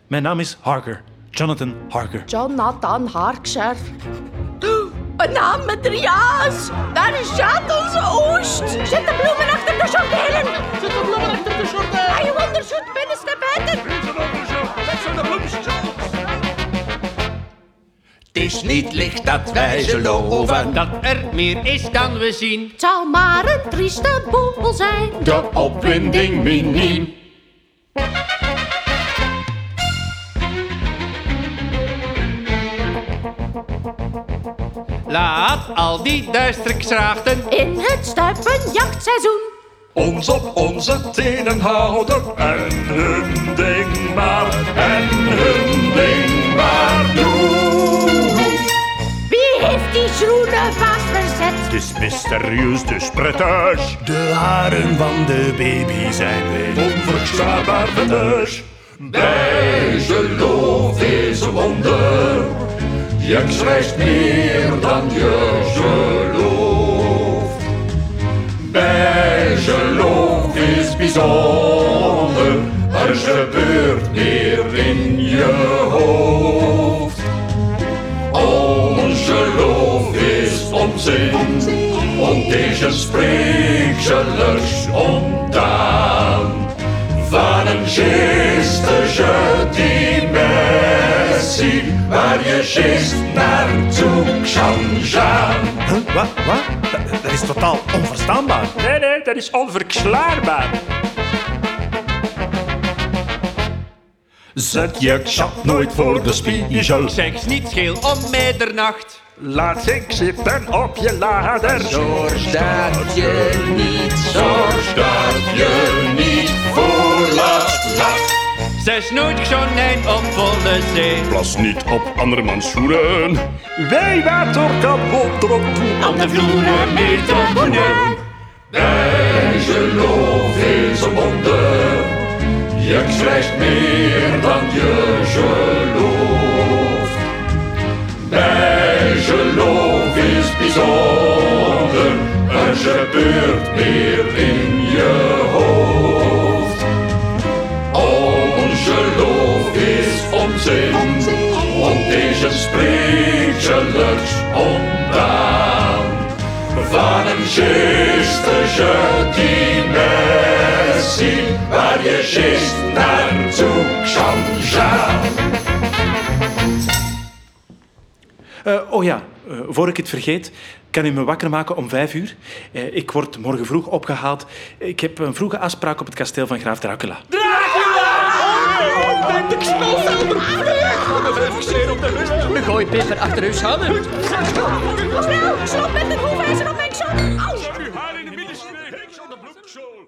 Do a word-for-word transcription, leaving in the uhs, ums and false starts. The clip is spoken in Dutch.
Mijn naam is Harker. Jonathan Harker. Jonathan Harker. Een naam met drie A's. Daar is Jaat onze oost. Zet de bloemen achter de jordelen. Zet de bloemen achter de jordelen. Hij onderzoekt binnenste buiten. Het is niet licht dat wij geloven dat er meer is dan we zien. Het zou maar een trieste boel zijn. de opwinding miniem. Laat al die duisterksraagten In het stuipenjachtseizoen. Ons op onze tenen houden en hun ding maar, en hun ding maar doen. Wie heeft die groene vaas verzet? Het is mysterieus, dus prettig. De haren van de baby zijn weer Onverstaanbaar vendus. Bij geloof is een wonder. Je krijgt meer dan je gelooft. Bij geloof is bijzonder. Er gebeurt meer in je hoofd. Ons geloof is onzin. Ontegenspreekelijk ontdaan. Van een geestige dimensie waar je geest naartoe kan gaan. Huh? Wat? Wat? Dat, dat is totaal onverstaanbaar. Nee, nee, dat is onverklaarbaar. Zet je chat nooit voor de spiegel. Zeg niet scheel om middernacht. Laat zich zitten op je lader. Zorg dat je niet Zorg dat je niet voorlaat laat. Zes nooit konijn op volle zee. Plas niet op andermans schoenen. Wij water kapot erop toe. Om de vloeren mee te boenen. Bij geloof is een wonder. Je krijgt meer dan je gelooft. Bij geloof is bijzonder. Er gebeurt meer in je hoofd. Ons geloof is onzin. Ontegenspreekelijk ontdaan. Van een geestige dimensie waar je geest naartoe kan gaan. Uh, oh ja, uh, voor ik het vergeet, kan u me wakker maken om vijf uur? Uh, ik word morgen vroeg opgehaald. Ik heb een vroege afspraak op het kasteel van graaf Dracula. Gooi peper achter uw schouder. Mevrouw, slop met een hoefijzer op mijn zak. Au!